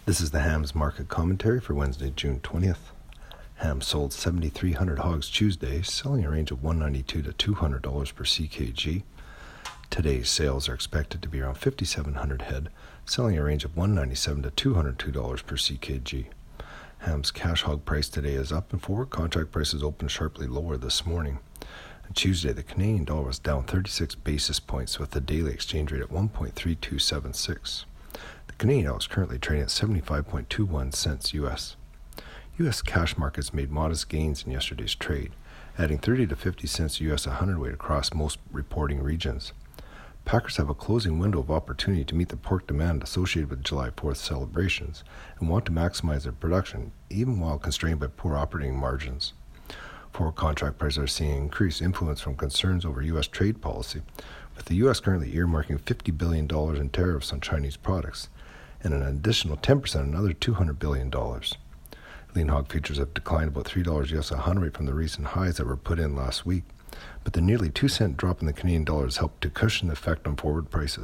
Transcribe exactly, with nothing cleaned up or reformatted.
This is the Hams market commentary for Wednesday, June twentieth. Hams sold seven thousand three hundred hogs Tuesday, selling a range of one hundred ninety-two to two hundred dollars per C K G. Today's sales are expected to be around five thousand seven hundred head, selling a range of one hundred ninety-seven to two hundred two dollars per C K G. Hams cash hog price today is up, and forward contract prices opened sharply lower this morning. On Tuesday, the Canadian dollar was down thirty-six basis points, with the daily exchange rate at one point three two seven six. The Canadian dollar is currently trading at seventy-five point two one cents U S. U S cash markets made modest gains in yesterday's trade, adding thirty to fifty cents U S a hundredweight across most reporting regions. Packers have a closing window of opportunity to meet the pork demand associated with July fourth celebrations and want to maximize their production, even while constrained by poor operating margins. Forward contract prices are seeing increased influence from concerns over U S trade policy, with the U S currently earmarking fifty billion dollars in tariffs on Chinese products and an additional ten percent on another two hundred billion dollars. Lean hog futures have declined about three dollars U S a hundredweight from the recent highs that were put in last week, but the nearly two cent drop in the Canadian dollar has helped to cushion the effect on forward prices.